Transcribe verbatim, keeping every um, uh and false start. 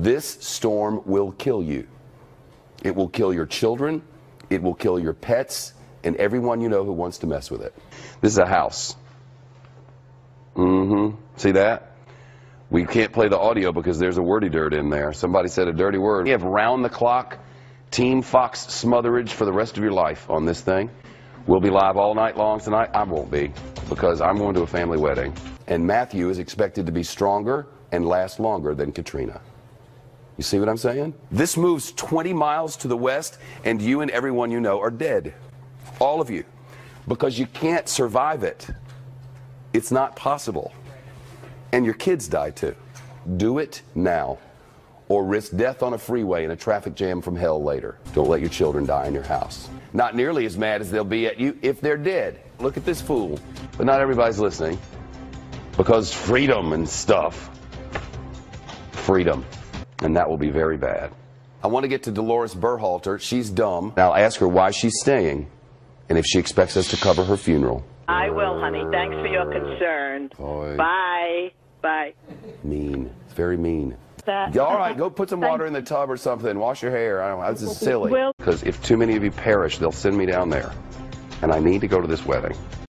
This storm will kill you. It will kill your children. It will kill your pets and everyone you know who wants to mess with it. This is a house. Mm-hmm. See that? We can't play the audio because there's a wordy dirt in there. Somebody said a dirty word. We have round-the-clock Team Fox smotherage for the rest of your life on this thing. We'll be live all night long tonight. I won't be, because I'm going to a family wedding. And Matthew is expected to be stronger and last longer than Katrina. You see what I'm saying? This moves twenty miles to the west, and you and everyone you know are dead. All of you. Because you can't survive it. It's not possible. And your kids die too. Do it now, or risk death on a freeway in a traffic jam from hell later. Don't let your children die in your house. Not nearly as mad as they'll be at you if they're dead. Look at this fool. But not everybody's listening. Because freedom and stuff. Freedom. And that will be very bad. I want to get to Dolores Berhalter. She's dumb. Now ask her why she's staying and if she expects us to cover her funeral. I will, honey. Thanks for your concern. Boy. Bye. Bye. Mean. It's very mean. That, All right, go put some water in the tub or something. Wash your hair. I don't know. This is silly. Well, because if too many of you perish, they'll send me down there. And I need to go to this wedding.